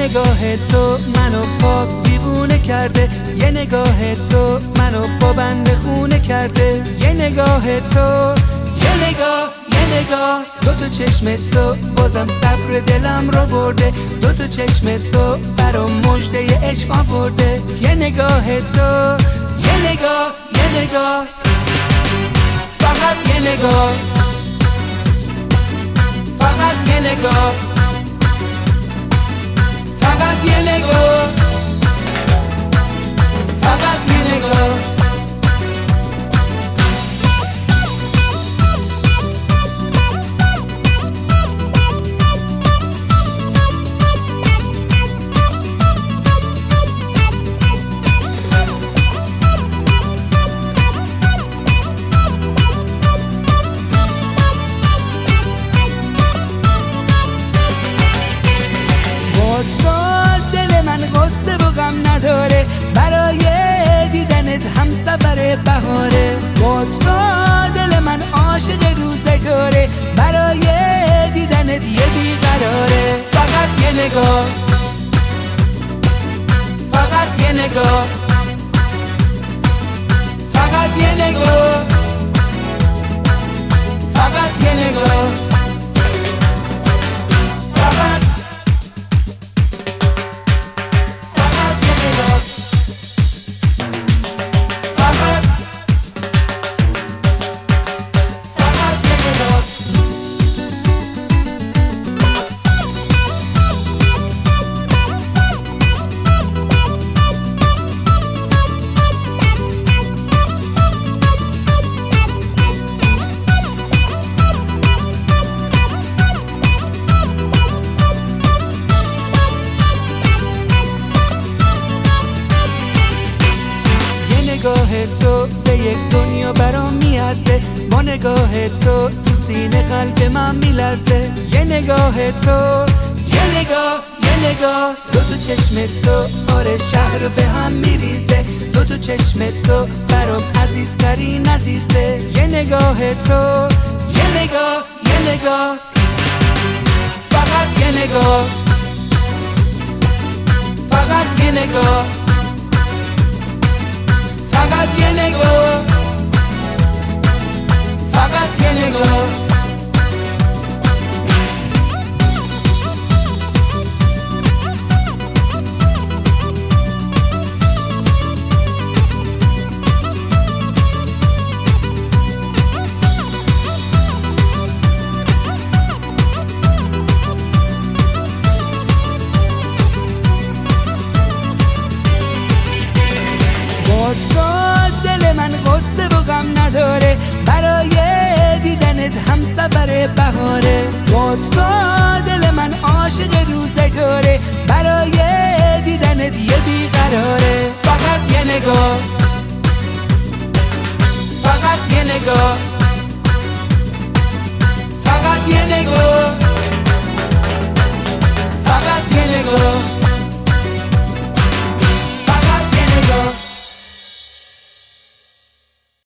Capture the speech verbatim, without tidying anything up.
نگاه تو منو پاک دیوونه کرده، یه نگاه تو منو با بنده خونه کرده. یه نگاه تو، یه نگاه، یه نگاه، دو تا چشم تو بازم صبر دلم رو برده. دو تا چشم تو برام مژده عشق آورده. یه نگاه تو، یه نگاه، یه نگاه، فقط یه نگاه، فقط یه نگاه، فقط یه نگاه، فقط یه نگاه. دل من غصه و غم نداره، برای دیدنت هم سفر بهاره. با تو دل من عاشق روزگاره، برای دیدنت یه بیقراره. فقط یه نگاه، فقط یه نگاه، فقط یه نگاه، فقط یه نگاه، فقط نگاه تو به یک دنیا برام میارزه. با نگاه تو تو سینه قلب من میلرزه. یه نگاه تو، یه نگاه، یه نگاه، دو تا چشم تو آره شهر به هم میریزه. دو تا چشم تو برام عزیزترین عزیزه. یه نگاه تو، یه نگاه، یه نگاه، فقط یه نگاه، فقط یه نگاه، فقط یه نگاه، فقط یه نگاه. تو دل من غصه و غم نداره، برای دیدنت هم سفر بهاره. با تو دل من عاشق روزگاره، برای دیدنت یه بیقراره. فقط یه نگاه، فقط یه نگاه،